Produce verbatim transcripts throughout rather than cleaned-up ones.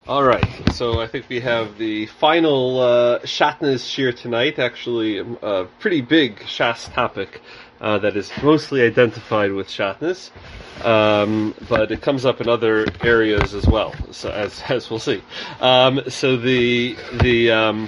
All right, so I think we have the final uh, Shatnez shir tonight. Actually, a pretty big Shas topic uh, that is mostly identified with Shatnez, um, but it comes up in other areas as well. So as as we'll see. Um, so the the um,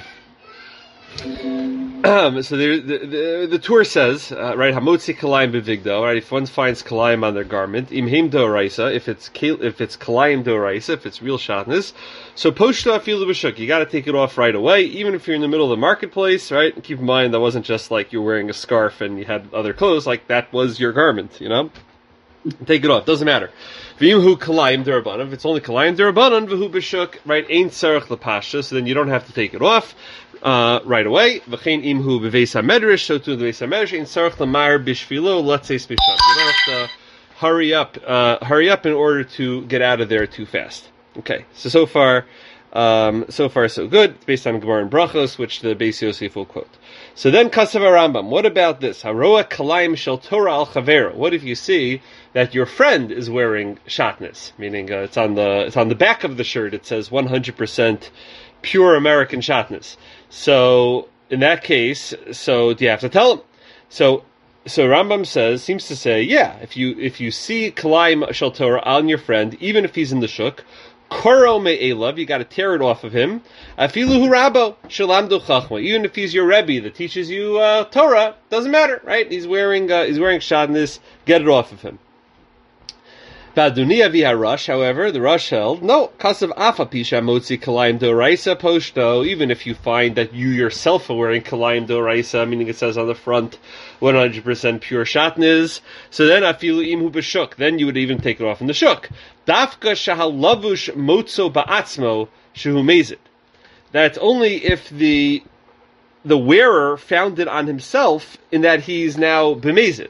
Um, so the, the the the Torah says, uh, right, Hamotzi kalayim bevigdo, right? If one finds kalayim on their garment, imhim doraisa, if it's if it's kalayim doraisa, if it's real shatnez, so poshto afilu b'shuk, you got to take it off right away, even if you're in the middle of the marketplace, right? And keep in mind that wasn't just like you're wearing a scarf and you had other clothes, like that was your garment, you know. Take it off. Doesn't matter. V'imhu kalayim derabanan. If it's only kalayim derabanan, v'hu b'shuk, right? Ain't tzarech l'pasha. So then you don't have to take it off uh, right away. V'chein imhu b'veis hamedrash. So to the veis hamedrash, ain't tzarech l'mar b'shvilo. Let's say b'sham. You don't have to hurry up, uh, hurry up in order to get out of there too fast. Okay. So so far, um, so far so good. It's based on Gemara and Brachos, which the Beis Yosef will quote. So then Kasav Rambam. What about this? Haroa kalayim shel Torah al chavero. What if you see that your friend is wearing shatnez, meaning uh, it's on the it's on the back of the shirt. It says one hundred percent pure American shatnez. So in that case, so do you have to tell him? So so Rambam says seems to say, yeah, if you if you see kalayim shel Torah on your friend, even if he's in the shuk, koro me'elav, you got to tear it off of him. Afiluhu rabo shalamdu chachma. Even if he's your rebbe that teaches you uh, Torah, doesn't matter, right? He's wearing uh, he's wearing shatnez. Get it off of him. Badunia via Rush, however, the Rush held, no, kasav afa pisha motzi kalayim doraisa poshto, even if you find that you yourself are wearing kalayim doraisa, meaning it says on the front one hundred percent pure shatnez, so then afilu imhu b'shuk, then you would even take it off in the shuk. Dafka shahal lavush motzo ba'atzmo shehu mezid. That's only if the the wearer found it on himself in that he's now b'mezid.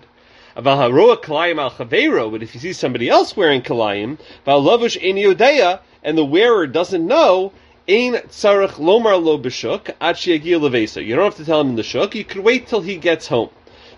But if you see somebody else wearing kalayim, and the wearer doesn't know, you don't have to tell him in the shuk. You could wait till he gets home.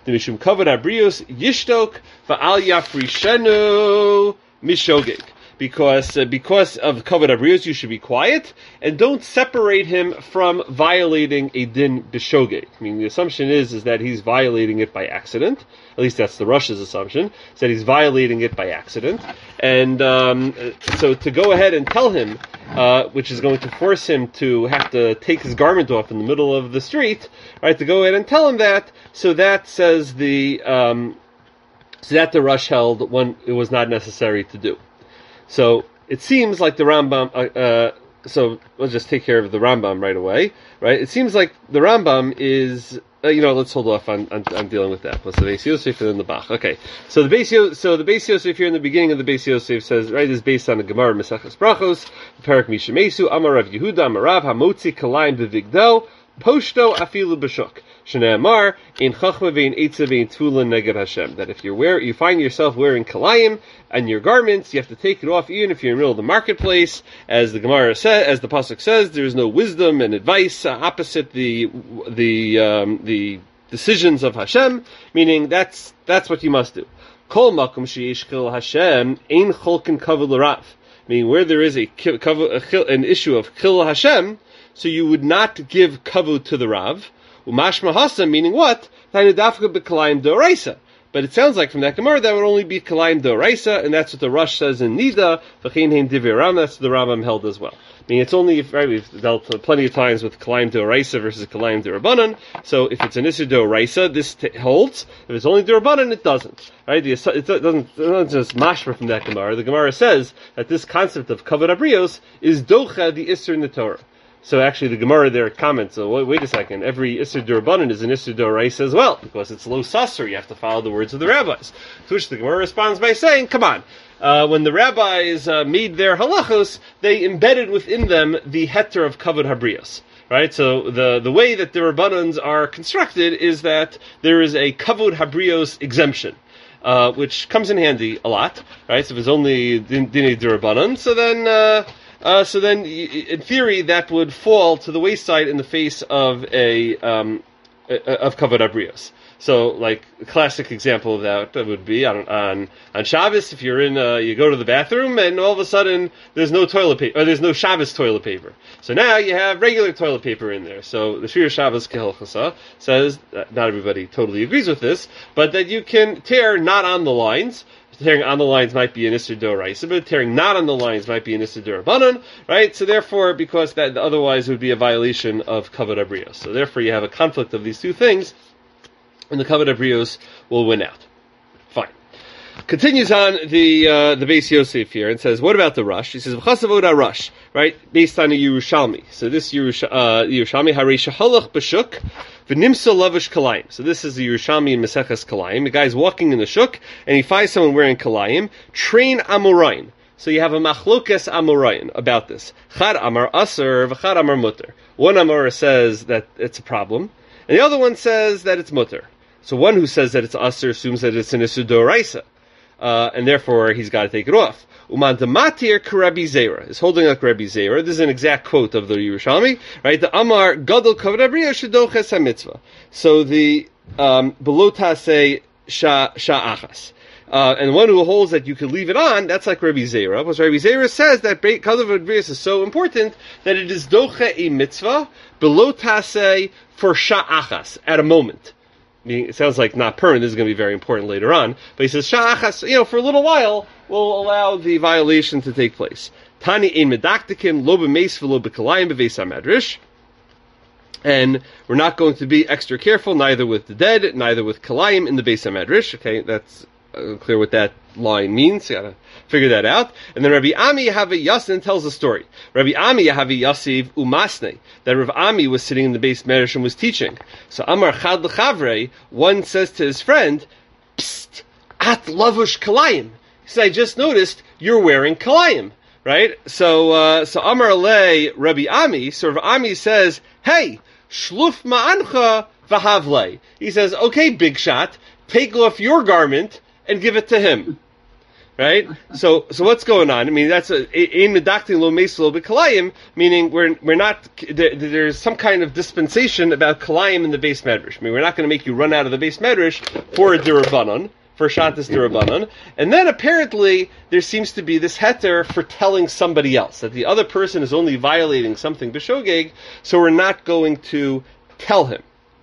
Because uh, because of kavod abrios, you should be quiet and don't separate him from violating a din b'shogeg. I mean, the assumption is is that he's violating it by accident. At least that's the Russia's assumption. Is that he's violating it by accident, and um, so to go ahead and tell him, uh, which is going to force him to have to take his garment off in the middle of the street, right? To go ahead and tell him that. So that says the um, so that the Rush held when it was not necessary to do. So it seems like the Rambam. Uh, uh, so let's just take care of the Rambam right away, right? It seems like the Rambam is. Uh, you know, let's hold off on, on, on dealing with that. Plus the Beis Yosef and then the Bach. Okay, so the Beis Yosef, so the Beis Yosef here in the beginning of the Beis Yosef says, right, is based on the Gemara Mesachas Brachos, the Parak Mishemesu, Amar Rav Yehuda, Amar Rav Hamotzi Kalayim Bevigdo, Poshto Afilu B'Shuk. Shneamar in Chachma vein Eitza vein Tulin Neged Hashem. That if you wear, you find yourself wearing kalayim and your garments, you have to take it off, even if you're in the middle of the marketplace. As the Gemara says, as the pasuk says, there is no wisdom and advice uh, opposite the the um, the decisions of Hashem. Meaning that's that's what you must do. Kol makom sheish chil Hashem ein cholkin kavod l'rav. Meaning where there is a, an issue of chil Hashem, so you would not give kavod to the Rav. Umashma hasa, meaning what? But it sounds like from that Gemara that would only be kalayim doraisa, and that's what the Rush says in Nida. V'chein hein divrei Ram, that's what the Rambam held as well. I mean, it's only if, right, we've dealt plenty of times with kalayim doraisa versus kalayim derabanan. So if it's an issur doraisa, this t- holds. If it's only derabanan, it doesn't. Right? The, it doesn't, it doesn't just mashma from that Gemara. The Gemara says that this concept of kavod abrios is docha the issur in the Torah. So actually, the Gemara there comments. So wait, wait a second. Every issur d'Rabbanan is an issur d'Oraisa as well, because it's lo sasser. You have to follow the words of the rabbis. To which the Gemara responds by saying, "Come on, uh, when the rabbis uh, made their halachos, they embedded within them the heter of kavod habrios." Right. So the the way that the Rabbanans are constructed is that there is a kavod habrios exemption. Uh, which comes in handy a lot, right? So if it's only dinei d'Rabbanan, so then. Uh, Uh, so then, in theory, that would fall to the wayside in the face of a um, of kavod abrios. So, like, a classic example of that would be on on, on Shabbos, if you're in, uh, you go to the bathroom, and all of a sudden, there's no toilet paper, or there's no Shabbos toilet paper. So now you have regular toilet paper in there. So, the Shir Shabbos Kehilchasa says, that not everybody totally agrees with this, but that you can tear not on the lines. Tearing on the lines might be an Isser D'Oraisa, but tearing not on the lines might be an Isser D'Rabanan, right? So therefore, because that otherwise would be a violation of Kavod Abrios. So therefore, you have a conflict of these two things, and the Kavod Abrios will win out. Fine. Continues on the uh, the Beis Yosef here and says, what about the Rush? He says, V'chasavoda Rush, right? Based on a Yerushalmi. So this Yerush, uh, Yerushalmi, Harei Shehalach B'Shuk, V'nimsa Lavish Kalayim. So this is the Yerushalmi in Maseches Kalayim. The guy's walking in the Shuk, and he finds someone wearing Kalayim. Train Amorayin. So you have a Machlokes Amorayin about this. Chad Amar Aser, V'chad Amar Mutter. One Amor says that it's a problem, and the other one says that it's Mutter. So one who says that it's Aser assumes that it's an Isur D'Oraisa. Uh, and therefore he's got to take it off. Uman dematir k'Rabbi Zera is holding like Rabbi Zera. This is an exact quote of the Yerushalmi, right? The Amar Gadol Kavod Abrios shedoches hamitzvah. So the um, below tasei sha sha'achas. Uh, and one who holds that you can leave it on, that's like Rabbi Zera. Because Rabbi Zera says that Kavod Abrios is so important that it is doche a mitzvah below tasei for sha'achas at a moment. It sounds like not permanent. This is going to be very important later on. But he says, Sha'achas, you know, for a little while, will allow the violation to take place. Tani ein medaktikin, lo b'meis v'lo b'kalayim b'veis hamedrash. And we're not going to be extra careful, neither with the dead, neither with kalayim in the Beis HaMedrash. Okay, that's uh, clear what that line means. You gotta figure that out. And then Rabbi Ami Yahavi Yasin tells a story. Rabbi Ami Yahavi Yasiv Umasne, that Rav Ami was sitting in the Beis Medrash and was teaching. So Amar Chad L'Chavrei, one says to his friend, Psst, at lavush kalayim. He said, I just noticed you're wearing kalayim. Right? So, uh, so Amar Alei Rabbi Ami, so Rav Ami says, hey, shluf ma'ancha v'havlei. He says, okay, big shot, take off your garment and give it to him. Right? So, so what's going on? I mean, that's a, in medaktin lo meis lo b'kalayim, meaning we're, we're not, there, there's some kind of dispensation about kalayim in the Beis Medrash. I mean, we're not going to make you run out of the Beis Medrash for a dirabanan, for Shantas dirabanan. And then apparently, there seems to be this heter for telling somebody else, that the other person is only violating something b'shogeg, so we're not going to tell him.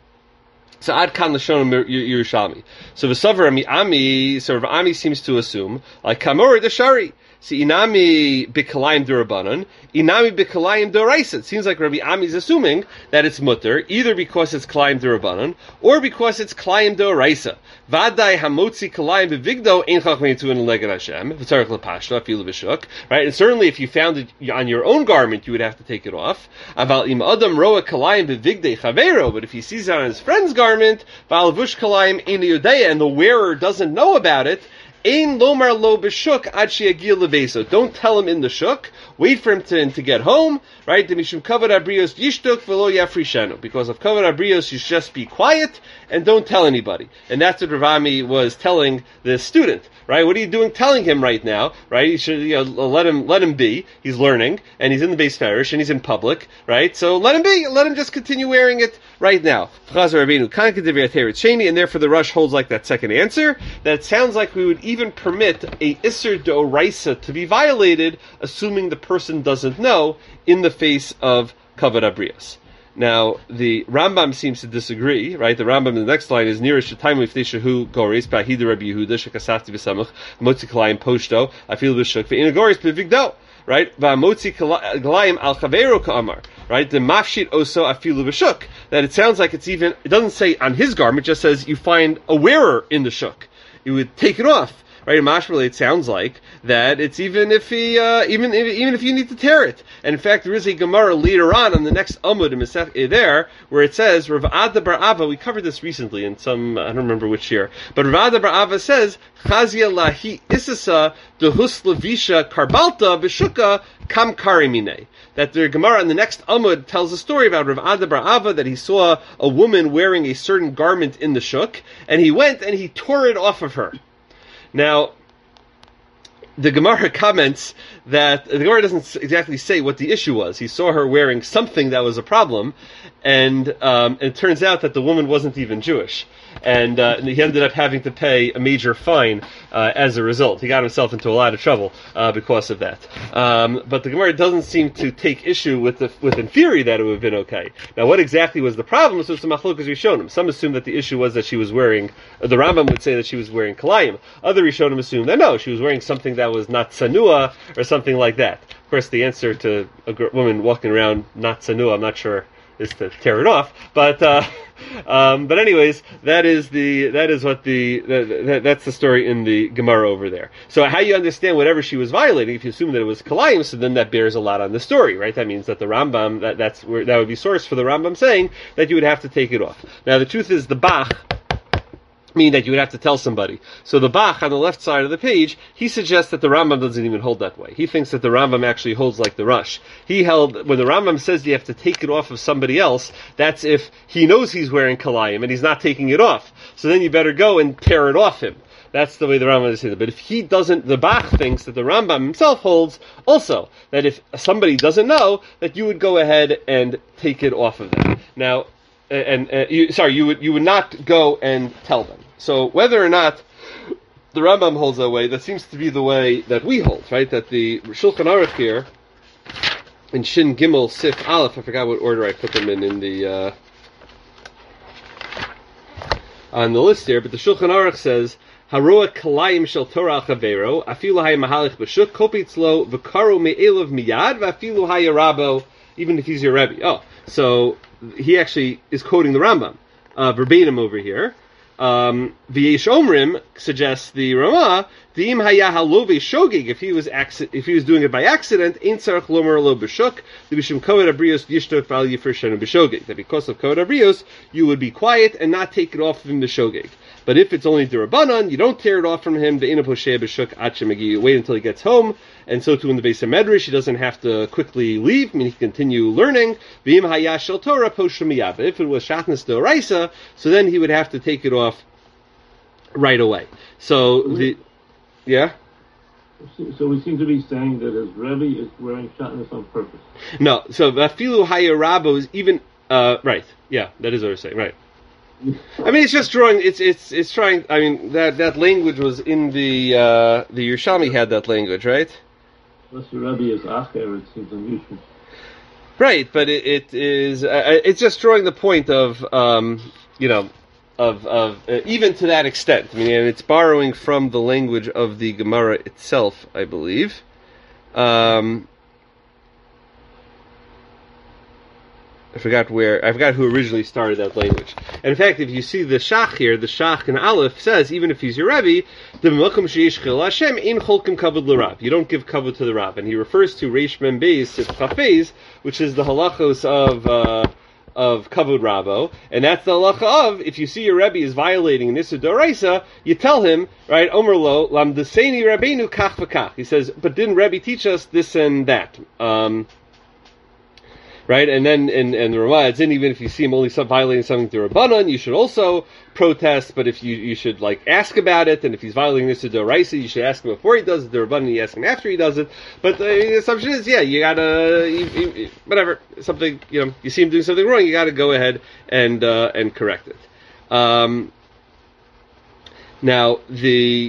So ad kan l'shon Yerushalmi. So v'savar ami ami. So Rav Ami seems to assume like kamor deshari. See inami b'kalayim derabanan, inami b'kalayim deraisa. It seems like Rabbi Ami is assuming that it's mutter either because it's kalayim derabanan or because it's kalayim deraisa. Vadai hamotzi kalayim bevigdo ein chachmein tu in leged Hashem v'tzarich lepashta afilu b'shuk. Right, and certainly if you found it on your own garment, you would have to take it off. Aval im adam roa kalayim bevigdei chavero. But if he sees it on his friend's garment, val vush kalayim ein yodeya, and the wearer doesn't know about it. Ein lomar lo b'shuk ad she'yagil leveso. Don't tell him in the shuk. Wait for him to, to get home, right? Mishum kavod abrios yishtuk v'lo yafrishenu. Because of kavod abrios, you should just be quiet and don't tell anybody. And that's what Rav Ami was telling the student, right? What are you doing telling him right now, right? You should, you know, let him, let him be. He's learning, and he's in the Beis Medrash, and he's in public, right? So let him be. Let him just continue wearing it right now. And therefore the Rush holds like that second answer, that it sounds like we would even permit a Isser D'Oraisa to be violated, assuming the person doesn't know, in the face of Kavod Abrios. Now, the Rambam seems to disagree, right? The Rambam in the next line is near Shetayim Lifnei Goris Ba'hida Rabbi Yehuda Shekasafti B'Samuch Motzi Kalayim Poshto Afil B'Shuk Ve'ina Goris B'Vigdo, right? Va'motzi Kalayim Al Chavero Ka'amar, right? The Mafshit Oso Afilu B'Shuk. That it sounds like it's even, it doesn't say on his garment, it just says you find a wearer in the Shuk. You would take it off. Right, in Mashmaleh, it sounds like that it's even if he, uh, even if, even if you need to tear it. And in fact, there is a Gemara later on on the next Amud in Masech there where it says Rav Ada bar Ava. We covered this recently in some, I don't remember which year, but Rav Ada bar Ava says Chazia lahi isasa dehus levisha karbalta b'shuka kam karimine. That the Gemara in the next Amud tells a story about Rav Ada bar Ava, that he saw a woman wearing a certain garment in the shuk, and he went and he tore it off of her. Now, the Gemara comments that the Gemara doesn't exactly say what the issue was. He saw her wearing something that was a problem, and, um, and it turns out that the woman wasn't even Jewish. And, uh, and he ended up having to pay a major fine uh, as a result. He got himself into a lot of trouble uh, because of that. Um, but the Gemara doesn't seem to take issue with the, with in theory that it would have been okay. Now, what exactly was the problem? So some machlokas Rishonim. Some assume that the issue was that she was wearing. Uh, the Rambam would say that she was wearing kalayim. Other Rishonim assume that no, she was wearing something that was not sanua or something like that. Of course, the answer to a gr- woman walking around not sanua, I'm not sure, is to tear it off. But uh, um, but anyways, that is the that is what the that, that's the story in the Gemara over there. So how you understand whatever she was violating? If you assume that it was kalayim, so then that bears a lot on the story, right? That means that the Rambam that that's where that would be source for the Rambam saying that you would have to take it off. Now the truth is the Bach. Mean that you would have to tell somebody. So the Bach on the left side of the page, he suggests that the Rambam doesn't even hold that way. He thinks that the Rambam actually holds like the Rush. He held, when the Rambam says you have to take it off of somebody else, that's if he knows he's wearing kalayim and he's not taking it off. So then you better go and tear it off him. That's the way the Rambam is saying it. But if he doesn't, the Bach thinks that the Rambam himself holds also that if somebody doesn't know, that you would go ahead and take it off of them. Now, and, uh, you, sorry, you would you would not go and tell them. So whether or not the Rambam holds that way, that seems to be the way that we hold, right? That the Shulchan Aruch here in Shin Gimel Sif Aleph, I forgot what order I put them in in the uh, on the list here, but the Shulchan Aruch says Haroa Kalayim Shel Torah Chavero Afilu Hay Mahalich B'Shuk Kopitz Lo V'Karo Me'elav Miyad V'Afilu Hay Rabo, even if he's your Rebbe. Oh, so he actually is quoting the Rambam uh, verbatim over here. Um, V'yesh Omrim suggests the Ramah, V'im haya halove shogig, if he was acci- if he was doing it by accident, Ein tzarech lomer lo b'shuk, V'bishum koved abrios yishtok v'al yifreshenu b'shogig. That because of koved abrios, you would be quiet and not take it off of him b'shogig. But if it's only d'Rabbanan, you don't tear it off from him. Ve'ina posheh b'shuk ad shemagi. You wait until he gets home, and so too in the Beis HaMedrash, he doesn't have to quickly leave. I mean, he can continue learning. V'im haya shel Torah poshem miyad. But if it was shatnez d'oraisa, so then he would have to take it off right away. So the yeah. So we seem to be saying that his Rebbe is wearing shatnez on purpose. No. So afilu haya rabo is even uh, right. Yeah, that is what we're saying. Right. I mean, it's just drawing. It's it's it's trying. I mean, that, that language was in the uh, the Yerushalmi had that language, right? Unless the Rebbe is Acher, it seems unusual. Right, but it, it is. Uh, it's just drawing the point of, um, you know, of of uh, even to that extent. I mean, and it's borrowing from the language of the Gemara itself, I believe. Um, I forgot where, I forgot who originally started that language. And in fact, if you see the Shach here, the Shach in Aleph says, even if he's your Rebbe, the Melchum Sheish Chil Hashem in Cholkim Kavod l'Rab. You don't give kavod to the Rab. And he refers to Reish Mem Beis Sif Chafez, which is the halachos of, uh, of Kavod Rabo. And that's the halacha of, if you see your Rebbe is violating Nisa Doraisa, you tell him, right, Omer Lo, Lam Deseni Rabbeinu Kach V'Kach. He says, but didn't Rebbe teach us this and that? Um, Right, and then and and the Ramah adds in, even if you see him only some, violating something to Rabbanan, you should also protest. But if you you should like ask about it, and if he's violating this to Doraisa, you should ask him before he does it. The Rabbanan, you ask him after he does it. But the assumption is, yeah, you gotta you, you, whatever something you know you see him doing something wrong, you gotta go ahead and uh, and correct it. Um, now the.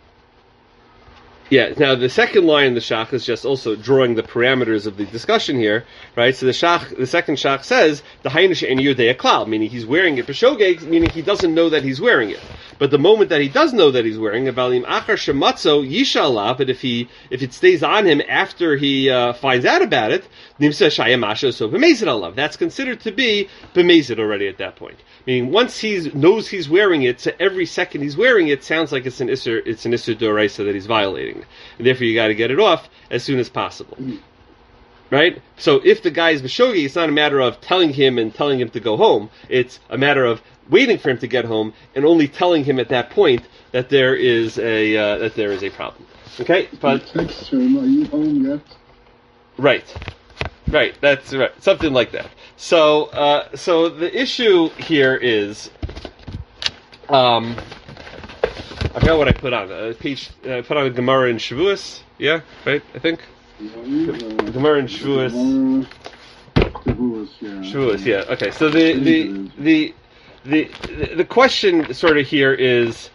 Yeah, now the second line in the Shach is just also drawing the parameters of the discussion here, right? So the Shach, the second Shach says, the Hainish and Yodei Klal, meaning he's wearing it, B'shogeg, meaning he doesn't know that he's wearing it. But the moment that he does know that he's wearing it, Valim Achar Shematzo Yishallah, but if he, if it stays on him after he uh, finds out about it, Nimsa Shayamasha, so B'mezid Allah. That's considered to be B'mezid already at that point. Meaning, once he knows he's wearing it, so every second he's wearing it sounds like it's an Isser, it's an Isser Doraisa that he's violating. And therefore you got to get it off as soon as possible. Right? So if the guy is B'shogi, it's not a matter of telling him and telling him to go home. It's a matter of waiting for him to get home and only telling him at that point that there is a uh, that there is a problem. Okay? But text him, are you home yet? Right. Right, that's right. Something like that. So, uh, so the issue here is, um, I forgot what I put on. Uh, page, uh, I put on a Gemara in Shavuos. Yeah, right, I think. The Gemara in Shavuos. Shavuos, yeah. Shavuos, yeah. Okay, so the the the the the question sort of here is,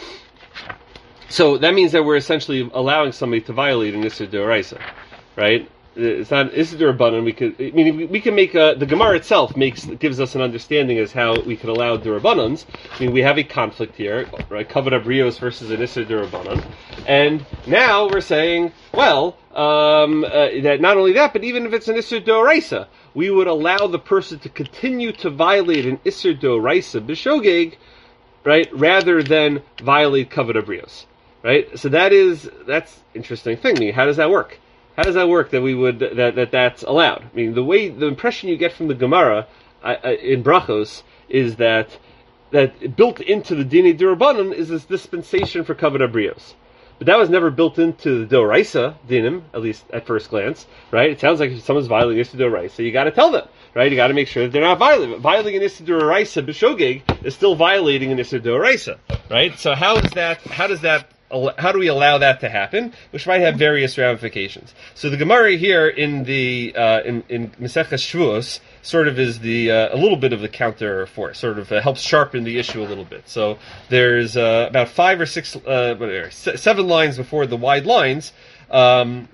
so that means that we're essentially allowing somebody to violate an Isser D'Oraisa, right? It's not Isser D'Rabbanan. We could, I mean, we, we can make a, the Gemara itself makes gives us an understanding as how we could allow D'Rabbanans. I mean, we have a conflict here, right? Kavod Abrios versus an Isser D'Rabbanan, and now we're saying, well, um, uh, that not only that, but even if it's an Isser D'Oraisa, we would allow the person to continue to violate an Isser D'Oraisa b'shogeg, right, rather than violate Kavod Abrios, right? So that is that's interesting thing. I mean, how does that work? How does that work that we would that, that that's allowed? I mean, the way the impression you get from the Gemara uh, uh, in Brachos is that that built into the Dinei D'Rabbanan is this dispensation for Kavod Abrios, but that was never built into the D'Oraisa Dinim, at least at first glance, right? It sounds like if someone's violating Isser D'Oraisa, you got to tell them, right? You got to make sure that they're not violating. Violating an Isser D'Oraisa b'shogeg is still violating an Isser D'Oraisa, right? So how is that? How does that? How do we allow that to happen? Which might have various ramifications. So the Gemara here in the uh, in in Maseches Shavuos sort of is the uh, a little bit of the counter force, sort of uh, helps sharpen the issue a little bit. So there's uh, about five or six, uh, whatever, seven lines before the wide lines. Um,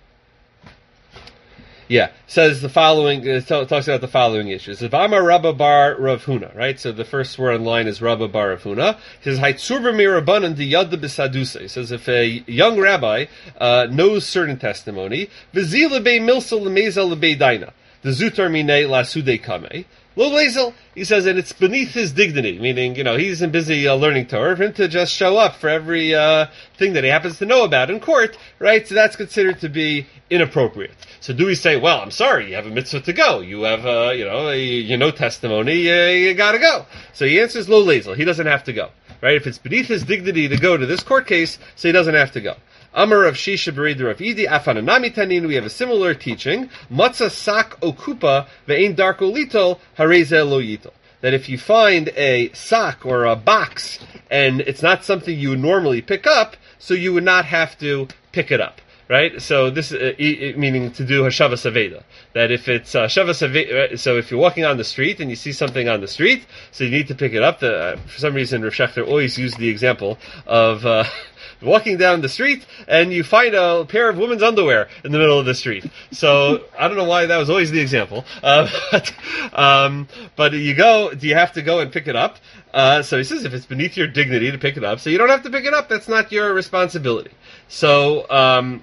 Yeah, says the following, uh, talks about the following issues. V'amar Rabba bar Rav Huna, right? So the first word in line is Rabba bar Rav Huna. He says, Haitzurba mirabanan di yadda b'sadusa. He says, if a young rabbi uh, knows certain testimony, v'zila be milsa l'meza l'be daina, the zutar mine la sude kame, lo lezel, he says, and it's beneath his dignity, meaning, you know, he's in busy uh, learning Torah, for him to just show up for every uh, thing that he happens to know about in court, right? So that's considered to be inappropriate. So do we say, well, I'm sorry, you have a mitzvah to go. You have, uh, you know, a, you know testimony, uh, you gotta go. So he answers lo lezel. He doesn't have to go, right? If it's beneath his dignity to go to this court case, so he doesn't have to go. Amar of Shisha Bereder of Idi Afananami Tanin. We have a similar teaching. Matzah sak okupa ve'ein darko litol hareze lo yitol. That if you find a sock or a box and it's not something you would normally pick up, so you would not have to pick it up. Right, so this uh, e- meaning to do hashavas aveda. That if it's uh, shavas aveda, so if you're walking on the street and you see something on the street, so you need to pick it up. The, uh, for some reason, Rav Shechter always used the example of uh, walking down the street and you find a pair of women's underwear in the middle of the street. So I don't know why that was always the example, uh, but, um, but you go. Do you have to go and pick it up? Uh, so he says if it's beneath your dignity to pick it up, so you don't have to pick it up. That's not your responsibility. So. Um,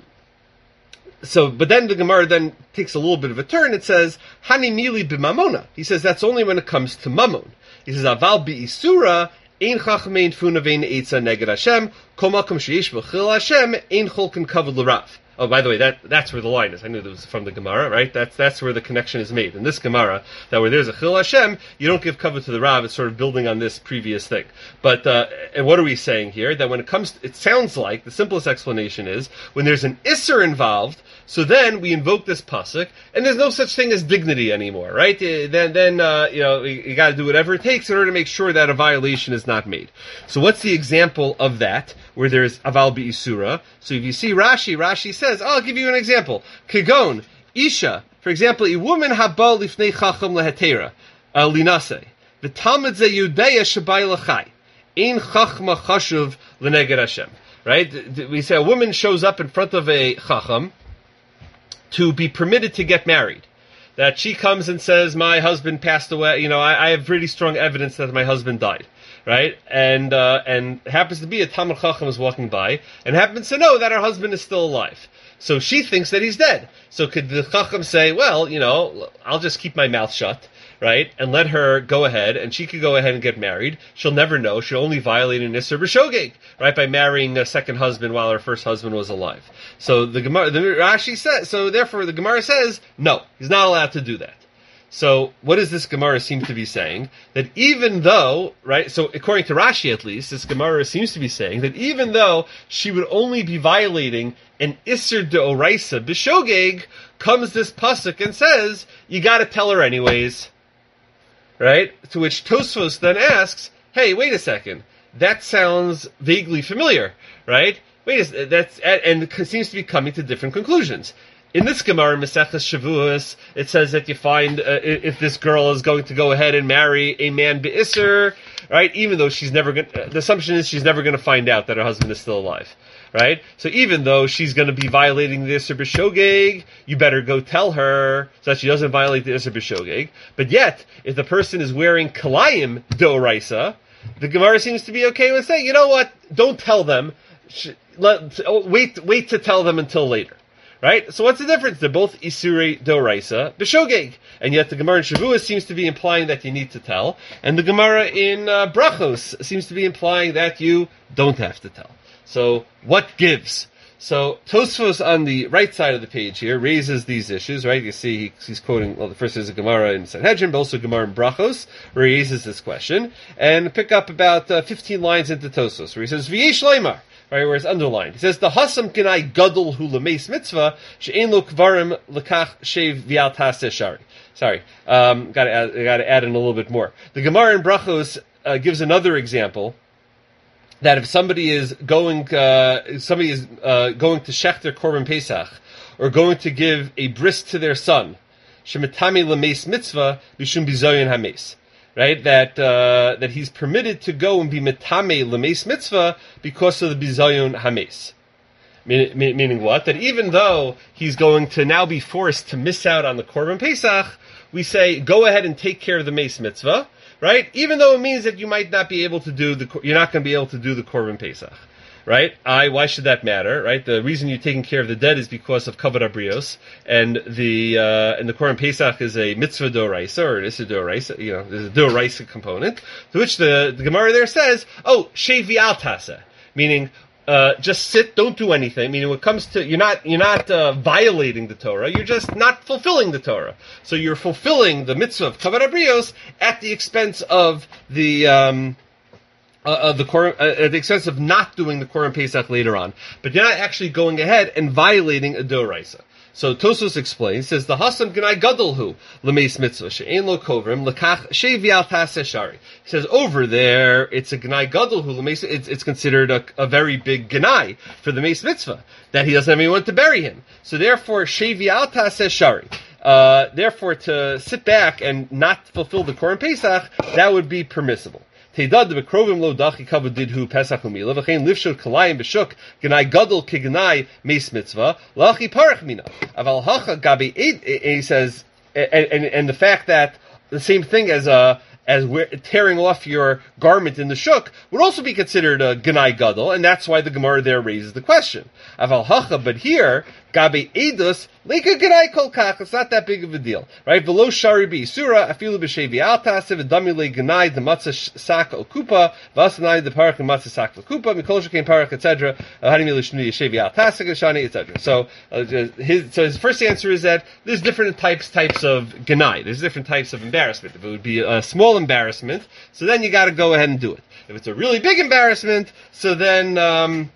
So, but then the Gemara then takes a little bit of a turn. It says, Hani mili b'mamona. He says that's only when it comes to mammon. He says, Aval bi'isura, ein chachmein funa vein eitza neged Hashem, kol makom sheyesh v'chil Hashem, ein cholken kavod l'rav. Oh, by the way, that that's where the line is. I knew that was from the Gemara, right? That's that's where the connection is made. In this Gemara, that where there's a Chil Hashem, you don't give cover to the Rav. It's sort of building on this previous thing. But, uh, and what are we saying here? That when it comes, to, it sounds like, the simplest explanation is, when there's an Isser involved, so then we invoke this pasuk, and there's no such thing as dignity anymore, right? Then, then uh, you know, you, you got to do whatever it takes in order to make sure that a violation is not made. So what's the example of that, where there's aval bi'isura? So if you see Rashi, Rashi says, oh, I'll give you an example. Kegon, Isha, for example, a woman haba lifnei chacham lehetera, linase, v'talmud ze yudeya shabai lachai, ein chachma chashuv leneged Hashem. Right? We say a woman shows up in front of a chacham to be permitted to get married. That she comes and says, my husband passed away, you know, I, I have pretty strong evidence that my husband died. Right? And, uh, and happens to be a Talmud Chacham is walking by, and happens to know that her husband is still alive. So she thinks that he's dead. So could the Chacham say, well, you know, I'll just keep my mouth shut, right? And let her go ahead, and she could go ahead and get married. She'll never know. She'll only violate an Isser B'Shogeg, right? By marrying a second husband while her first husband was alive. So the Gemara, the Rashi says, so therefore the Gemara says, no, he's not allowed to do that. So what does this Gemara seem to be saying? That even though, right, so according to Rashi at least, this Gemara seems to be saying that even though she would only be violating an Isser D'Oraisa B'Shogeg, comes this pasuk and says, you gotta tell her anyways. Right? To which Tosfos then asks, hey, wait a second, that sounds vaguely familiar, right? Wait a second, that's, and it seems to be coming to different conclusions. in this Gemara, Maseches Shavuos, it says that you find uh, if this girl is going to go ahead and marry a man be'isser, right? Even though she's never going, uh, the assumption is she's never going to find out that her husband is still alive, right? So even though she's going to be violating the isser b'shogeg, you better go tell her so that she doesn't violate the isser b'shogeg. But yet, if the person is wearing kalayim d'oraisa, the Gemara seems to be okay with saying, you know what? Don't tell them. Sh- let, oh, wait, wait to tell them until later. Right? So what's the difference? They're both Isurei Doraisa, B'shogeg. And yet the Gemara in Shavuos seems to be implying that you need to tell. And the Gemara in uh, Brachos seems to be implying that you don't have to tell. So what gives? So Tosfos on the right side of the page here raises these issues, right? You see he, he's quoting, well, the first is a Gemara in Sanhedrin, but also a Gemara in Brachos, where he raises this question. And pick up about uh, fifteen lines into Tosfos, where he says, V'yesh leimar. Right, where it's underlined. He says, the hasam kenai gadol hu lemeis mitzvah, she'en lo kvarim lekach shev v'al taseh shari. Sorry, um, gotta add, gotta add in a little bit more. The Gemara in Brachos uh, gives another example, that if somebody is going, uh, somebody is uh, going to shechter korban pesach, or going to give a bris to their son, shemitami lemeis mitzvah, bishum bizoyin hameis. Right, that uh, that he's permitted to go and be metame lemeis mitzvah because of the bizayon hames. Meaning, meaning what? That even though he's going to now be forced to miss out on the korban pesach, we say go ahead and take care of the meis mitzvah. Right, even though it means that you might not be able to do the, you're not going to be able to do the korban pesach. Right? I, why should that matter? Right? The reason you're taking care of the dead is because of kavod abrios, and the, uh, and the Korban Pesach is a mitzvah d'oraisa, or an issa d'oraisa, you know, there's a d'oraisa component, to which the, the Gemara there says, oh, shevi al tasa, meaning, uh, just sit, don't do anything, meaning when it comes to, you're not, you're not, uh, violating the Torah, you're just not fulfilling the Torah. So you're fulfilling the mitzvah of kavod abrios at the expense of the, um, Uh, uh, the Koran, uh, at the expense of not doing the Korban Pesach later on, but you're not actually going ahead and violating a d'oraisa. So Tosos explains, says the hasam gnai gadolhu lemeis mitzvah she'en lo kovrim lekach shevi al taseh shari. He says over there it's a gnai gadolhu lemeis. It's, it's considered a, a very big gnai for the meis mitzvah that he doesn't have anyone to bury him. So therefore shevi al taseh shari. Uh, therefore, to sit back and not fulfill the Korban Pesach, that would be permissible. Teidad the bekrovim lo dachi kavod didhu pesach umila v'chein lifshot kalayim b'shuk gnai gadol kignai meis mitzvah lachi parach mina aval hacha gabi eid. He says, and, and and the fact that the same thing as uh as we're tearing off your garment in the shuk would also be considered a gnai gadol, and that's why the Gemara there raises the question. Aval hacha, but here gabi edus leka gnai kol kach. It's not that big of a deal, right? V'lo shari b'isura afilu b'shevi al taseh v'dami le gnai the matzah sak okupa v'asanai the parak and matzah sak okupa mikol shekein parak et cetera. Hadim yelishnu yeshevi al taseh gashani et cetera. So uh, his so his first answer is that there's different types types of gnai. There's different types of embarrassment. If it would be a small embarrassment, so then you got to go ahead and do it. If it's a really big embarrassment, so then. Um,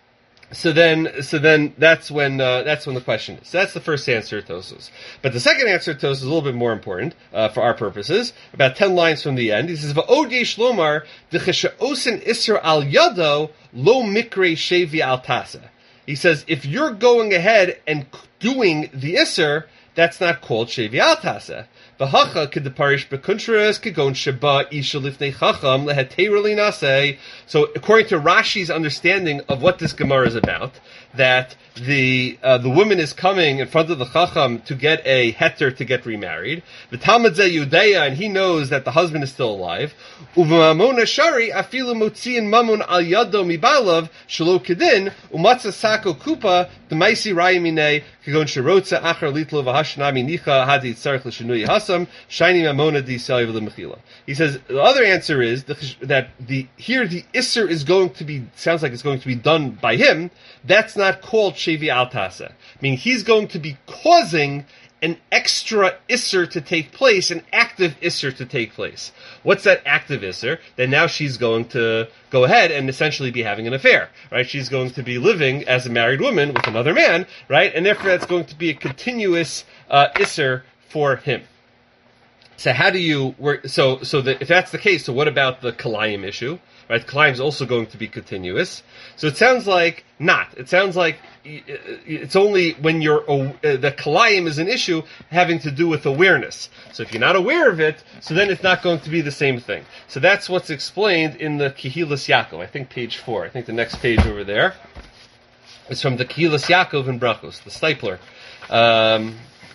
So then, so then that's when uh, that's when the question is. So that's the first answer to Tosos. But the second answer to Tosos is a little bit more important uh, for our purposes. About ten lines from the end, he says, "Va'od yesh lomar d'cheshaosin isra al yado lo mikre shevi al tasa." He says, if you're going ahead and doing the isser, that's not called shevi al tasa. V'hacha k'deparish b'kuntras k'gon sheba isha lifnei chacham lehetereli naseh. So, according to Rashi's understanding of what this Gemara is about, that the uh, the woman is coming in front of the chacham to get a heter to get remarried. The Talmud zeh Yudeya, and he knows that the husband is still alive. Uv'mamona shari afilu motziin mamun al yado mibalav shelo kedin umatzah sako kupa d'maisi rayiminei k'gon sherotza achar litlo v'hashanami nicha hadi tzarich l'shenui hasam shiny mamona di selyev l'mechila. He says the other answer is that the here the isser is going to be sounds like it's going to be done by him. That's not called shevi al tasa. I mean, he's going to be causing an extra isser to take place, an active isser to take place. What's that active isser? Then now she's going to go ahead and essentially be having an affair, right? She's going to be living as a married woman with another man, right? And therefore that's going to be a continuous uh, isser for him. So how do you work? So so the, if that's the case, so what about the kalayim issue? Right, kalayim is also going to be continuous. So it sounds like not. It sounds like it's only when you're uh, the kalayim is an issue having to do with awareness. So if you're not aware of it, so then it's not going to be the same thing. So that's what's explained in the Kehilas Yaakov. I think page four. I think the next page over there is from the Kehilas Yaakov in Brachos, the Stipler. Um,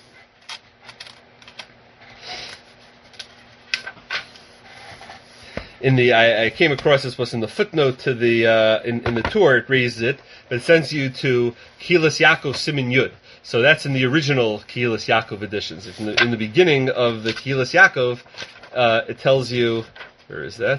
In the, I, I came across this was in the footnote to the uh, in, in the tour. It raises it, but it sends you to Kehilas Yaakov Siman Yud. So that's in the original Kehilas Yaakov editions. In the, in the beginning of the Kehilas Yaakov, uh, it tells you, where is that?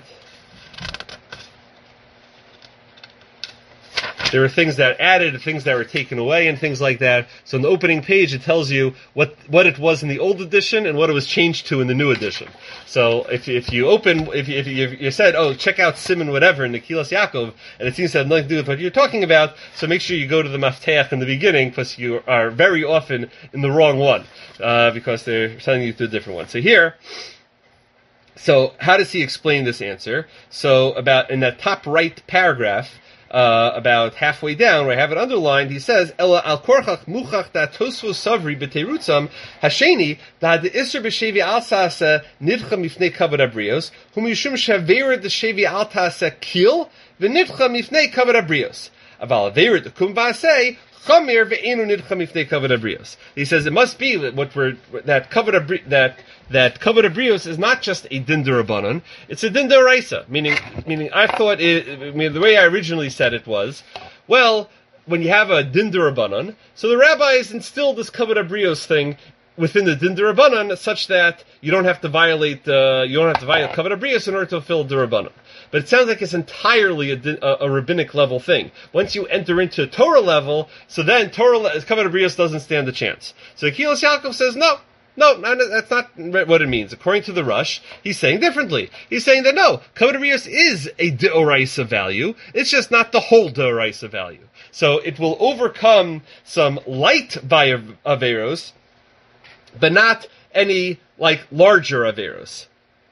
There were things that added, things that were taken away, and things like that. So in the opening page, it tells you what what it was in the old edition and what it was changed to in the new edition. So if if you open, if you, if you, if you said, oh, check out Siman whatever in the Kehilas Yaakov, and it seems to have nothing to do with what you're talking about, so make sure you go to the Mafteach in the beginning, because you are very often in the wrong one, uh, because they're sending you to a different one. So here, so how does he explain this answer? So about in that top right paragraph, Uh, about halfway down, where I have it underlined, he says, "Ela al korchach muchach da tosfos savri b'teirutzam hasheni da de iser b'shevi al tasa nidcha mifnei kavod abrios hum yishum shavered the shevi al tasa kil v'nidcha mifnei kavod abrios aval avered the kum v'asei chamir ve'enu nidcha mifnei kavod abrios." He says it must be that what we're that kavod abri that that kavod abrios is not just a din d'Rabbanan, it's a din d'Oraisa. Meaning, meaning I thought it, I mean, the way I originally said it was, well, when you have a din d'Rabbanan, so the rabbis instilled this kavod abrios thing within the din d'Rabbanan such that you don't have to violate, uh, you don't have to violate kavod abrios in order to fulfill d'Rabbanan. But it sounds like it's entirely a, a, a rabbinic level thing. Once you enter into a Torah level, so then Torah, kavod abrios doesn't stand a chance. So Kehilas Yaakov says, no, No, that's not what it means. According to the Rush, he's saying differently. He's saying that no, kavod abrios is a d'oraisa value. It's just not the whole d'oraisa value. So it will overcome some light averos, but not any like larger averos.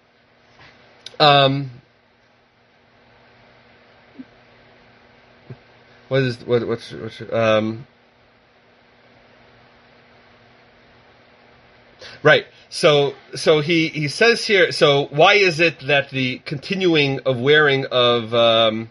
Um, what is what what's what's um. Right. So, so he, he says here, so why is it that the continuing of wearing of, um,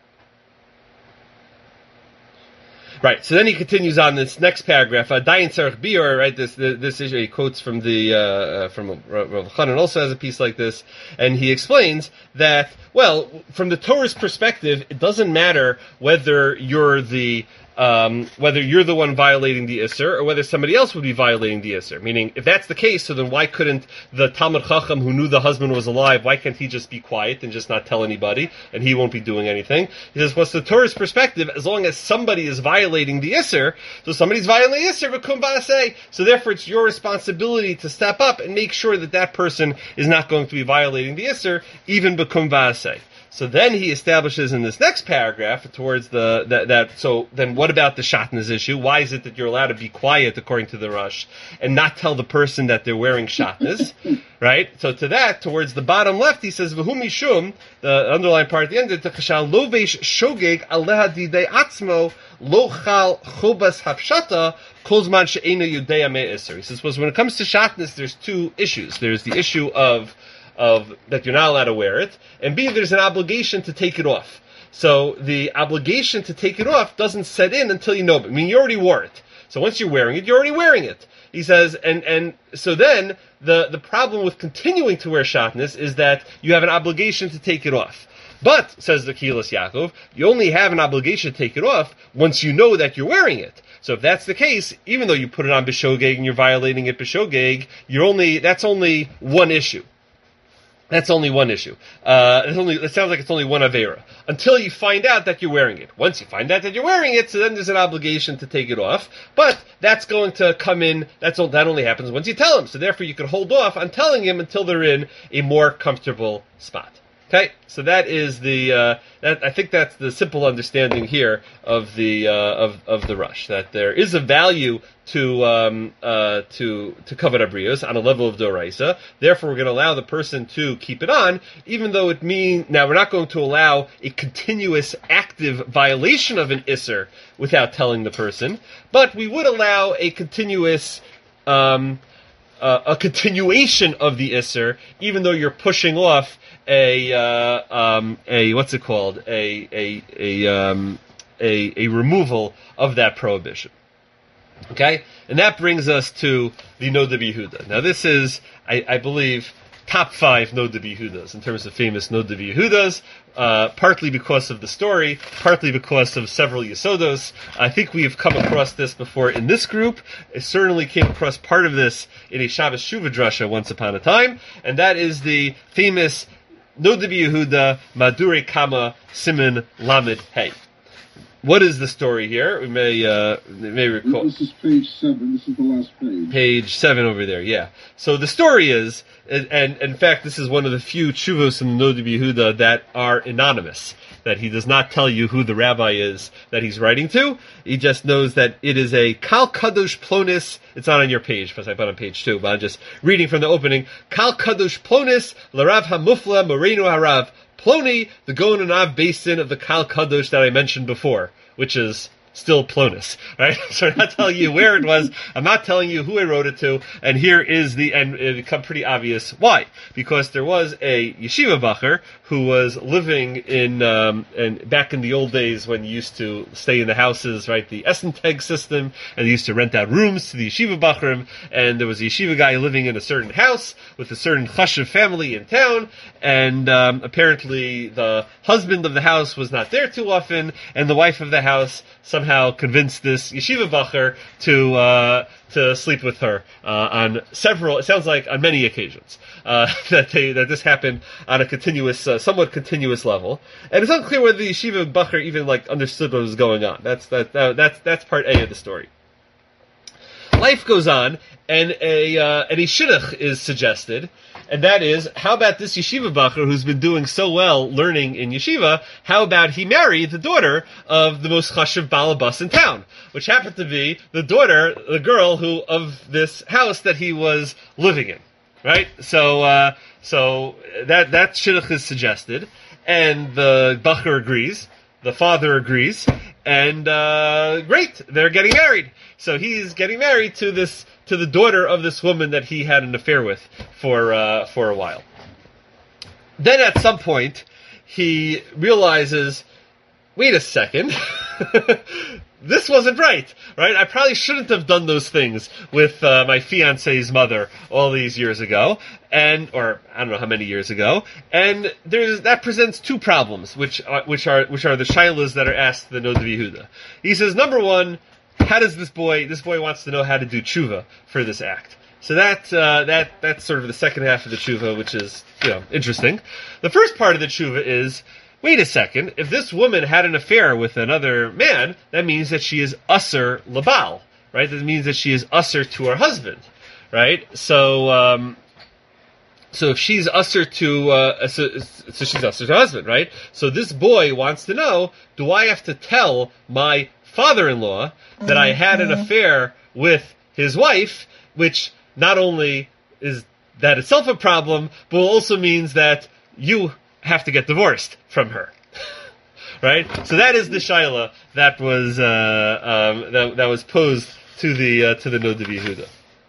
right. So then he continues on this next paragraph, Dayan Tzarech Biur, right? This, this issue, he quotes from the, uh, from Rav Chanan also has a piece like this, and he explains that, well, from the Torah's perspective, it doesn't matter whether you're the, Um, whether you're the one violating the Isser or whether somebody else would be violating the Isser. Meaning, if that's the case, so then why couldn't the Talmud Chacham who knew the husband was alive, why can't he just be quiet and just not tell anybody, and he won't be doing anything? He says, what's the Torah's perspective? As long as somebody is violating the Isser, so somebody's violating the Isser, v'kum ba'aseh, so therefore it's your responsibility to step up and make sure that that person is not going to be violating the Isser, even v'kum ba'aseh. So then he establishes in this next paragraph towards the that, that so then what about the shatnez issue? Why is it that you're allowed to be quiet according to the Rush and not tell the person that they're wearing shatnez? Right? So to that, towards the bottom left, he says v'hu mishum, the underlined part at the end, t'chashal lovesh shogeg aleha didei atzmo lo chal chobas hafshata kol zman she'ena yudea me'eser. He says, well, when it comes to shatnez, there's two issues. There's the issue of of that you're not allowed to wear it, and B, there's an obligation to take it off. So the obligation to take it off doesn't set in until you know it. I mean, you already wore it. So once you're wearing it, you're already wearing it. He says, and, and so then the, the problem with continuing to wear shatnez is that you have an obligation to take it off. But, says the Kehilas Yaakov, you only have an obligation to take it off once you know that you're wearing it. So if that's the case, even though you put it on b'shogeg and you're violating it b'shogeg, you're only, that's only one issue. That's only one issue. Uh, it's only, it sounds like it's only one Avera. Until you find out that you're wearing it. Once you find out that you're wearing it, so then there's an obligation to take it off. But that's going to come in, that's all, that only happens once you tell him. So therefore you can hold off on telling him until they're in a more comfortable spot. Okay, so that is the uh, that I think that's the simple understanding here of the uh, of of the rush, that there is a value to um, uh, to to kavod habrios on a level of doraisa. Therefore, we're going to allow the person to keep it on, even though it means now we're not going to allow a continuous active violation of an isser without telling the person, but we would allow a continuous. Um, Uh, a continuation of the isser, even though you're pushing off a uh, um, a what's it called a a a, um, a a removal of that prohibition. Okay, and that brings us to the Noda B'Yehuda. Now, this is, I, I believe, top five Noda B'Yehudas in terms of famous Noda B'Yehudas. Uh, partly because of the story, partly because of several Yesodos. I think we have come across this before in this group. I certainly came across part of this in a Shabbos Shuvah Drasha once upon a time, and that is the famous Noda B'Yehuda Madure Kama Siman Lamed Hey. What is the story here? We may uh, we may recall. This is page seven. This is the last page. Page seven over there, yeah. So the story is, and, and in fact, this is one of the few tshuvos in the Noda B'Yehuda that are anonymous. That he does not tell you who the rabbi is that he's writing to. He just knows that it is a Kal Kadosh Plonis. It's not on your page, because I put it on page two, but I'm just reading from the opening. Kal Kadosh Plonis, Larav HaMufla Moreno Harav. Ploni, the Gaon and Av basin of the Kal Kadosh that I mentioned before, which is still Plonis, right? So I'm not telling you where it was, I'm not telling you who I wrote it to, and here is the, and it become pretty obvious why. Because there was a yeshiva bacher who was living in, um, and back in the old days when you used to stay in the houses, right, the Essenteg system, and they used to rent out rooms to the yeshiva bacherim, and there was a yeshiva guy living in a certain house with a certain chashuv family in town, and um, apparently the husband of the house was not there too often, and the wife of the house somehow convinced this yeshiva bacher to uh, to sleep with her uh, on several, it sounds like on many occasions, uh, that they that this happened on a continuous, uh, somewhat continuous level, and it's unclear whether the yeshiva bacher even like understood what was going on. That's that, that that's that's part A of the story. Life goes on, and a uh, and a shidduch is suggested, and that is, how about this yeshiva bacher who's been doing so well learning in yeshiva, how about he marry the daughter of the most chashuv balabas in town, which happened to be the daughter, the girl who of this house that he was living in, right? So, uh, so that that shidduch is suggested, and the bacher agrees, the father agrees, and uh, great, they're getting married. So he's getting married to this to the daughter of this woman that he had an affair with for uh, for a while. Then at some point, he realizes, wait a second, this wasn't right, right? I probably shouldn't have done those things with uh, my fiance's mother all these years ago, and or I don't know how many years ago. And there's that presents two problems, which are, which are which are the shailas that are asked to the Noda B'Yehuda. He says, number one, how does this boy, this boy wants to know how to do tshuva for this act. So that, uh, that, that's sort of the second half of the tshuva, which is, you know, interesting. The first part of the tshuva is, wait a second, if this woman had an affair with another man, that means that she is usser labal, right? That means that she is usser to her husband, right? So, um, so if she's usser to, uh, so, so she's usser to her husband, right? So this boy wants to know, do I have to tell my father-in-law that I had an affair with his wife, which not only is that itself a problem, but also means that you have to get divorced from her, right? So that is the shaila that was uh, um, that, that was posed to the uh, to the Noda B'Yehuda.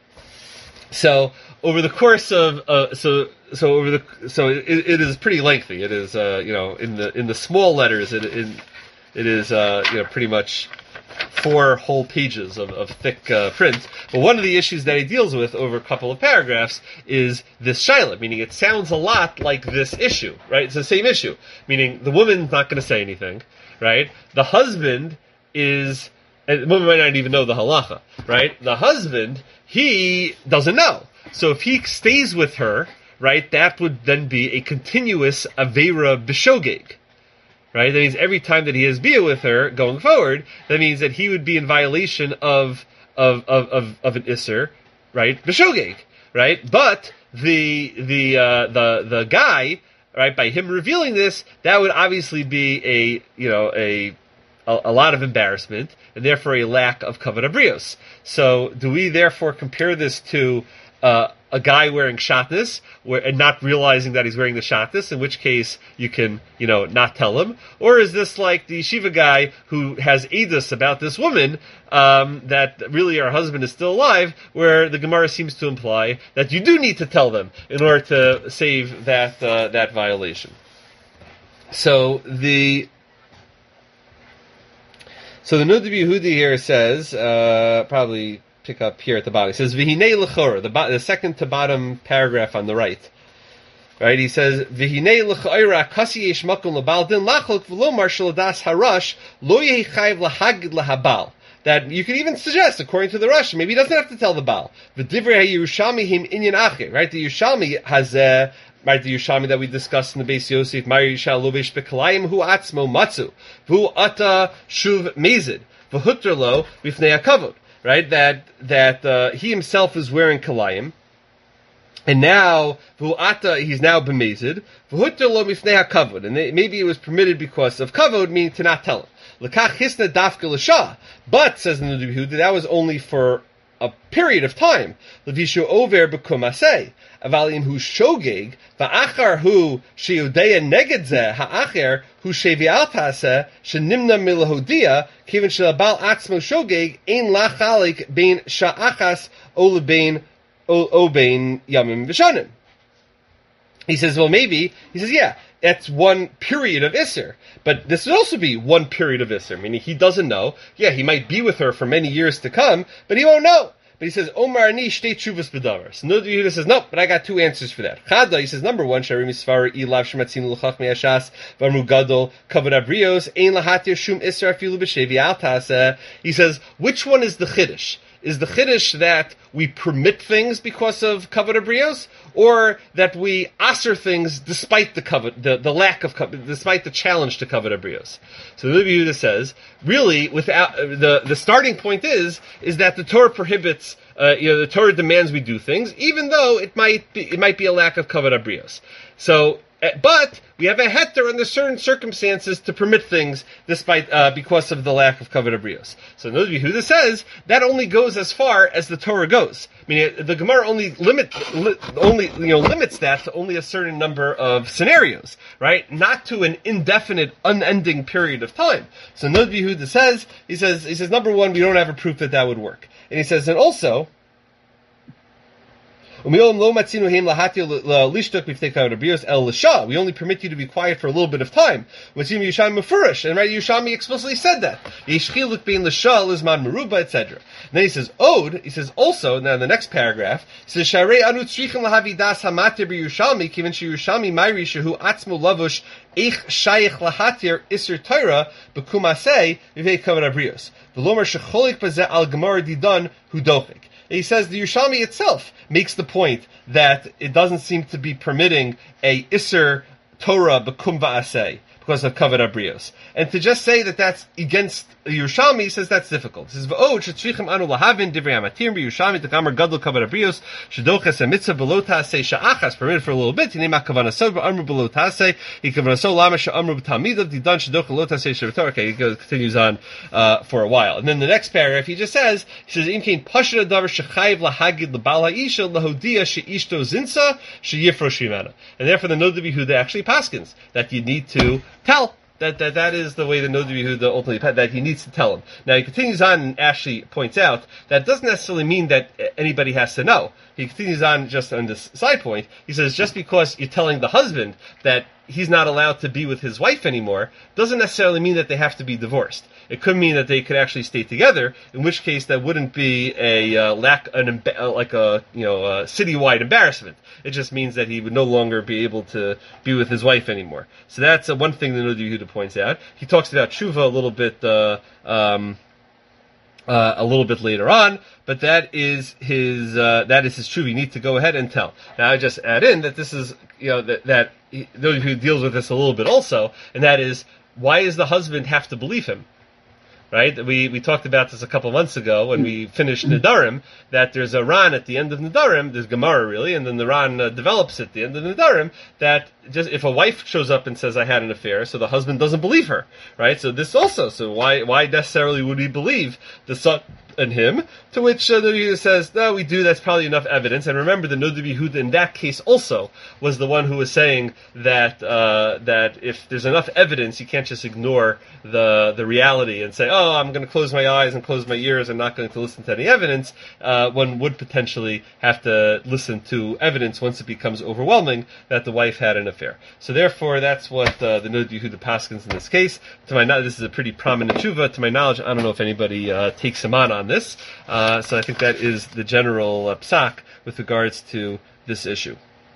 So over the course of uh, so so over the so it, it is pretty lengthy. It is uh, you know in the in the small letters it in it is uh, you know pretty much four whole pages of, of thick uh, print. But one of the issues that he deals with over a couple of paragraphs is this shaila, meaning it sounds a lot like this issue, right? It's the same issue, meaning the woman's not going to say anything, right? The husband is, and the woman might not even know the halacha, right? The husband, he doesn't know. So if he stays with her, right, that would then be a continuous avera b'shogeg. Right? That means every time that he has bia with her going forward, that means that he would be in violation of of of of, of an isser, right? B'shogeg, right? But the the uh, the the guy right? By him revealing this, that would obviously be a, you know, a a, a lot of embarrassment, and therefore a lack of kavod habrios. So, do we therefore compare this to uh, a guy wearing shatnez where, and not realizing that he's wearing the shatnez, in which case you can, you know, not tell him? Or is this like the yeshiva guy who has edus about this woman, um, that really her husband is still alive, where the Gemara seems to imply that you do need to tell them in order to save that, uh, that violation. So the, so the Nudib Yehudi here says, uh, probably pick up here at the bottom. He says, V'hinei l'chora, the, the second to bottom paragraph on the right. Right, he says, V'hinei l'chora, kasi yesh makom l'bal din lachlok v'lomar shaladas harash, lo yehi chayv lahagid lahabal. That you could even suggest, according to the Rush, maybe he doesn't have to tell the Baal. V'divrei ha-Yerushalmi him inyan acher. Right, the Yerushalmi has, uh, right, the Yerushalmi that we discussed in the Beis Yosef, Mari Yishal Lovesh B'kalayim hu atzmo matzu, v'hu ata shuv mezid, v'hutter lo b'fnei hakavod. Right, that that uh, he himself is wearing kalayim, and now v'huata he's now b'mezid, v'hutter lo b'fnei hakavod, and maybe it was permitted because of kavod, meaning to not tell him. L'kach hisna dafka l'shah, but says the Nudib Yehuda, that was only for a period of time. Levishu over b'kum aseh. Avalim hu shogeg, va'achar hu sheyudeya neged zeh, ha'acher hu shevi'al taseh, shenimna milahodia, kivin shelabal atzmo shogeg, ein lachalik bein sha'achas o lebein o bein yamim v'shanim. He says, well, maybe, he says, yeah, that's one period of Isser. But this would also be one period of Isser, meaning he doesn't know. Yeah, he might be with her for many years to come, but he won't know. But he says, Omar ani shtei tshuvas b'davar. So Nudib Yehuda says, no, but I got two answers for that. Chada, he says, number one, Sharim Yisfar ilav shematzinu l'chachmei hashas v'amru gadol kavod habrios ein lahatir shum Isser afilu b'shevi al taseh. He says, which one is the chiddush? Is the chiddush that we permit things because of kavod habrios, or that we aser things despite the kavod, the, the lack of kavod, despite the challenge to kavod habrios? So the Nudib Yehuda says, really, without the the starting point is is that the Torah prohibits, uh, you know, the Torah demands we do things, even though it might be it might be a lack of kavod habrios. So. But we have a heter under certain circumstances to permit things, despite uh, because of the lack of kavod habrios. So Nudib Yehuda says that only goes as far as the Torah goes. I mean, the Gemara only limit li, only you know limits that to only a certain number of scenarios, right? Not to an indefinite, unending period of time. So Nudib Yehuda says he says he says number one, we don't have a proof that that would work, and he says, and also. We only permit you to be quiet for a little bit of time. And right, Yerushalmi explicitly said that. et cetera. Then he says, Ode, he says also, now in the next paragraph, he says, Sharei anu tzrichim lahavidas hamatir b'Yerushalmi, kivin sheYerushalmi mayri shehu atzmo lavush eich shayich lahatir iser Torah b'kum aseh v'vei kavod habrios. V'lomer shecholik b'zeh al gemara didon hu dochik. He says the Yerushalmi itself makes the point that it doesn't seem to be permitting a Isser Torah b'kum va'aseh because of kavod habrios. And to just say that that's against Yerushalmi, he says that's difficult. He says, "V'od shetzrichim anu lahavin divrei hamatir b'Yerushalmi t'kamer gadol kavod habrios shedoches a mitzvah below ta'aseh sha'achas permitted for a little bit. Hinei ma'kavanaso b'amru below ta'aseh hikavanaso lama she'amru b'talmidav didan shedoch below ta'aseh she'v'torah." Okay, he goes, continues on uh, for a while, and then the next paragraph he just says, he says, "Im kein pashut hadavar shechayiv lahagid lebal ha'isha lahodia she'ishto zinsa she'yifrosh mimena." And therefore, the Nudib Yehuda actually paskins that you need to tell. That, that that is the way the Nudib Yehuda ultimately, that he needs to tell him. Now he continues on and actually points out that doesn't necessarily mean that anybody has to know. He continues on just on this side point. He says just because you're telling the husband that he's not allowed to be with his wife anymore doesn't necessarily mean that they have to be divorced. It could mean that they could actually stay together, in which case that wouldn't be a uh, lack, an uh, like a you know a citywide embarrassment. It just means that he would no longer be able to be with his wife anymore. So that's uh, one thing the Nudib Yehuda points out. He talks about tshuva a little bit, uh, um, uh, a little bit later on, but that is his uh, that is his tshuva. You need to go ahead and tell. Now I just add in that this is you know that that he, Nudib Yehuda deals with this a little bit also, and that is why does the husband have to believe him? right? We we talked about this a couple months ago when we finished Nedarim, that there's a Ran at the end of Nedarim, there's Gemara really, and then the Ran uh, develops at the end of Nedarim, that just if a wife shows up and says, I had an affair, so the husband doesn't believe her, right? So this also, so why why necessarily would we believe the son and him? To which uh, the Yehuda says, no, we do, that's probably enough evidence. And remember, the Noda Yehuda in that case also was the one who was saying that uh, that if there's enough evidence, you can't just ignore the the reality and say, oh, I'm going to close my eyes and close my ears, I'm not going to listen to any evidence. Uh, one would potentially have to listen to evidence once it becomes overwhelming that the wife had an affair. So therefore, that's what uh, the Noda Yehuda paskins in this case. To my knowledge, this is a pretty prominent tshuva. To my knowledge, I don't know if anybody uh, takes him on on this. Uh, so I think that is the general uh, psak with regards to this issue.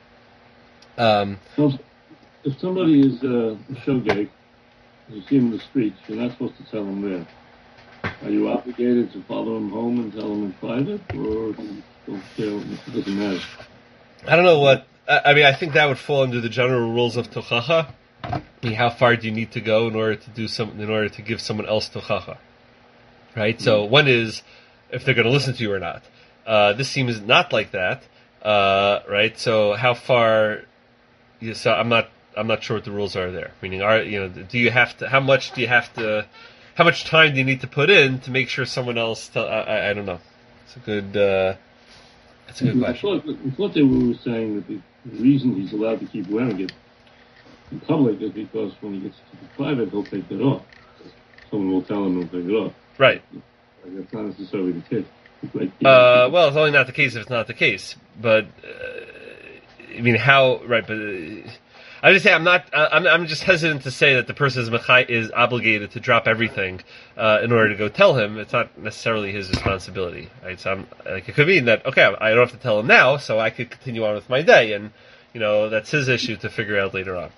Um, Well, if somebody is uh, a shogeg, you see him in the streets, you're not supposed to tell him there. Are you obligated to follow him home and tell him in private, or don't care? It doesn't matter. I don't know what. I mean, I think that would fall under the general rules of tochacha. I mean, how far do you need to go in order to do some, in order to give someone else tochacha? Right. So one is if they're going to listen to you or not. Uh, this seems not like that. Uh, right. So how far? You, so I'm not. I'm not sure what the rules are there. Meaning, are you know? Do you have to? How much do you have to? How much time do you need to put in to make sure someone else? Tell, I, I, I don't know. It's a good. Uh, it's a good I question. thought, I thought they were saying that the reason he's allowed to keep wearing it in public is because when he gets to the private, he'll take it off. Someone will tell him he'll take it off. Right. That's not necessarily the case. Like, Uh, well, it's only not the case if it's not the case. But uh, I mean, how? Right. But uh, I just say I'm not. Uh, I'm. I'm just hesitant to say that the person is mechai, is obligated to drop everything uh, in order to go tell him. It's not necessarily his responsibility. Right. So I'm, like, it could mean that okay, I don't have to tell him now, so I could continue on with my day, and you know that's his issue to figure out later on.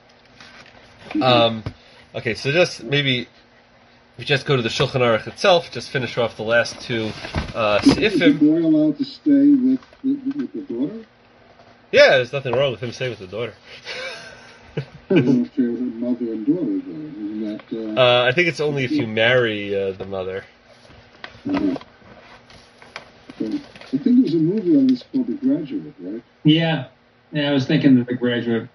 Um. Okay. So just maybe. We just go to the Shulchan Aruch itself, just finish off the last two uh, Is the seifim. boy allowed to stay with, with, with the daughter? Yeah, there's nothing wrong with him staying with the daughter. I don't know if they're mother and daughter, though. Isn't that... Uh, uh, I think it's only if you marry uh, the mother. uh, so, I think there's a movie on this called The Graduate, right? Yeah. Yeah, I was thinking of The Graduate.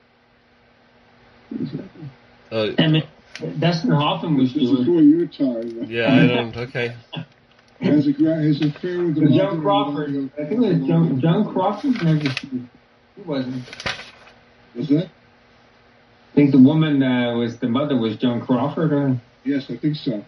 Uh, And Dustin Hoffman was This is doing. before your time. yeah, I don't. Okay. Has a gra- has an affair with the mother. Joan Crawford. I think it was Joan, Joan Crawford. Maybe who wasn't? Was that? I think the woman uh, was the mother was Joan Crawford. Or... Yes, I think so.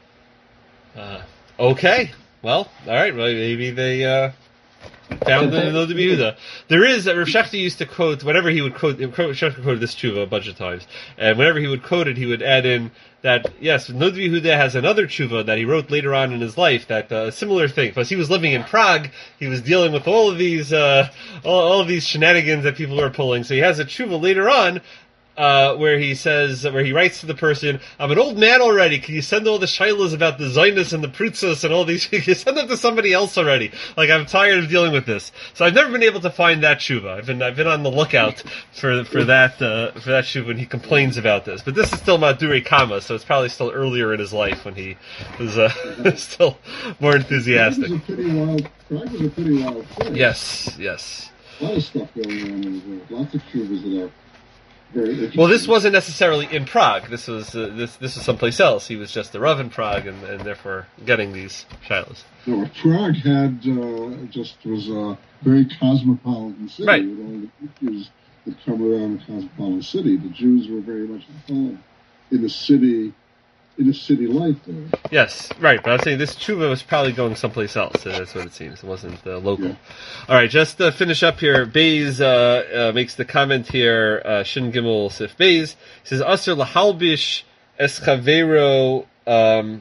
Uh, okay. Well, all right. Well, maybe they uh, found the Noda Yehuda. There is uh, Rav Shechter used to quote whenever he would quote. Rav Shechter quoted this tshuva a bunch of times, and whenever he would quote it, he would add in that yes, Noda Yehuda has another tshuva that he wrote later on in his life that uh, similar thing. Because he was living in Prague, he was dealing with all of these uh, all, all of these shenanigans that people were pulling. So he has a tshuva later on. Uh, where he says, where he writes to the person, I'm an old man already, can you send all the shilas about the Zionist and the Prutzos and all these, can you send them to somebody else already? Like, I'm tired of dealing with this. So I've never been able to find that tshuva. I've been, I've been on the lookout for, for that, uh, for that tshuva when he complains about this. But this is still Madure Kama, so it's probably still earlier in his life when he was, uh, still more enthusiastic. Prague was a pretty wild, Prague was a pretty wild place. Yes, yes. A lot of stuff going on in there. Lots of tubers that are very interesting. Well, this wasn't necessarily in Prague. This was uh, this this was someplace else. He was just a Rav in Prague, and, and therefore getting these shilas. No, Prague had uh, just was a very cosmopolitan city Right. with all the Jews that come around the cosmopolitan city. The Jews were very much involved in the city, in the city life there. Yes, right. But I'm saying this tshuva was probably going someplace else. So that's what it seems. It wasn't uh, local. Yeah. All right, just to finish up here, Bays uh, uh, makes the comment here. Uh, Shin Gimel Sif Bays says Aser lahalbish eschavero. Um,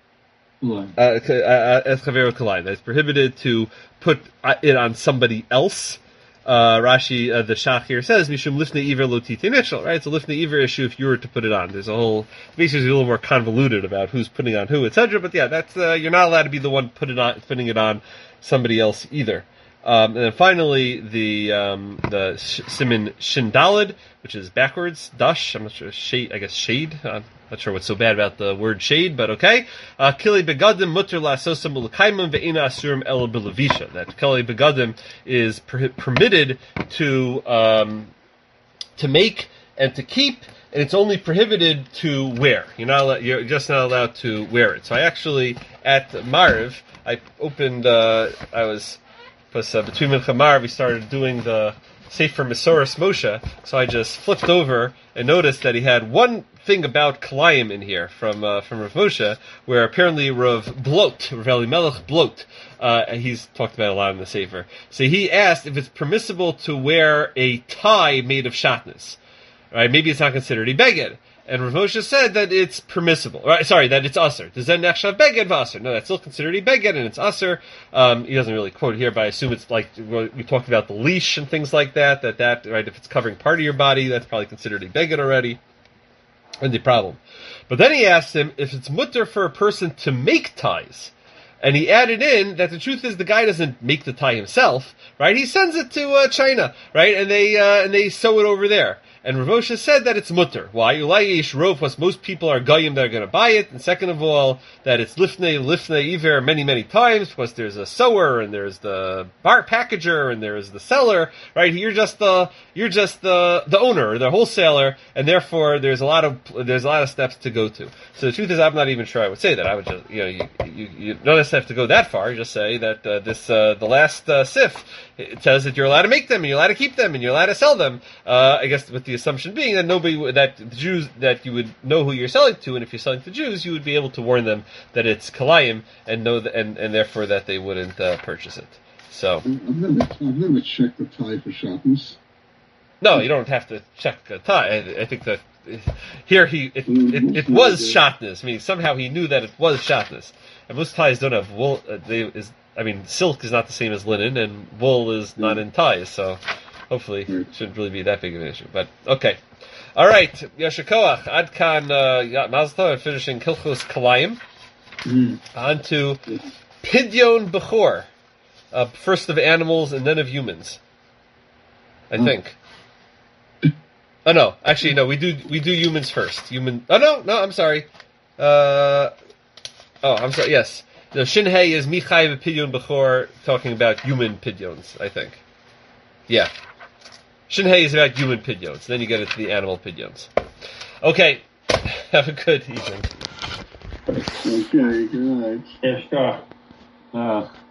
Uh, Eschavero Kalai. It's prohibited to put it on somebody else. Uh, Rashi, uh, the Shach here says, Mishum Lifnei Iver Lo Titei Nishal, right? It's a Lifnei Iver issue if you were to put it on. There's a whole, basically a little more convoluted about who's putting on who, et cetera. But yeah, that's, uh, you're not allowed to be the one put it on, putting it on somebody else either. Um, and then finally, the, um, the sh- Siman Shin Daled, which is backwards, Dash, I'm not sure, shade, I guess shade, uh, Not sure what's so bad about the word shade, but okay. Uh, Kili begadim mutter la'asosam ulakaimim ve'ina asurim el b'levisha. That kili begadim is per- permitted to um, to make and to keep, and it's only prohibited to wear. You're not allowed, you're just not allowed to wear it. So I actually at Mariv, I opened. Uh, I was, was uh, between Mincha and Mariv, we started doing the Sefer Mesoras Moshe. So I just flipped over and noticed that he had one thing about Kalayim in here from uh, from Rav Moshe, where apparently Rav Blot, Rav Elimelech Blot, uh, he's talked about a lot in the Sefer. So he asked if it's permissible to wear a tie made of shatnez. Right? Maybe it's not considered a beged. And Rav Moshe said that it's permissible. Right? Sorry, that it's usher. Does that nechshav beged v'asser? No, that's still considered a beged, and it's usher. Um, he doesn't really quote here, but I assume it's like we talked about the leash and things like that. That that right, if it's covering part of your body, that's probably considered a beged already. And the problem. But then he asked him if it's mutter for a person to make ties. And he added in that the truth is the guy doesn't make the tie himself, right? He sends it to uh, China, right? And they uh, and they sew it over there. And Rav Moshe said that it's mutter. Why? Ulayish rov, plus most people are goyim that are going to buy it. And second of all, that it's lifnei, lifnei iver many, many times, plus there's a sewer, and there's the bar packager, and there's the seller, right? You're just the, you're just the, the owner, the wholesaler, and therefore there's a lot of, there's a lot of steps to go to. So the truth is, I'm not even sure I would say that. I would just, you know, you, you, you don't necessarily have to go that far. You just say that, uh, this, uh, the last, uh, sif, it says that you're allowed to make them, and you're allowed to keep them, and you're allowed to sell them. Uh, I guess with the assumption being that nobody, that the Jews, that you would know who you're selling to, and if you're selling to Jews, you would be able to warn them that it's kalayim, and know that, and, and therefore that they wouldn't uh, purchase it. So I've never, I've never checked the tie for shatnez. no, you don't have to check the tie. I, I think that here he it, it, it was shatnez. I mean, somehow he knew that it was shatnez. And most ties don't have wool. Uh, they is I mean, silk is not the same as linen, and wool is not in ties. So hopefully, it shouldn't really be that big of an issue. But okay, all right. Yashakoach Adkan Mazel Tov, finishing Kilchos Kalayim. Mm. On to Pidyon Bechor, uh, first of animals and then of humans. I Mm. think. Oh no, actually no. We do we do humans first. Human. Oh no, no. I'm sorry. Uh, oh, I'm sorry. Yes. No, Shinhei is Michai Pidyon Bechor, talking about human pidyons, I think. Yeah. Shinhei is about human pidyons. Then you get into the animal pidyons. Okay. Have a good evening. Okay, good night. Yeah, sure. Uh,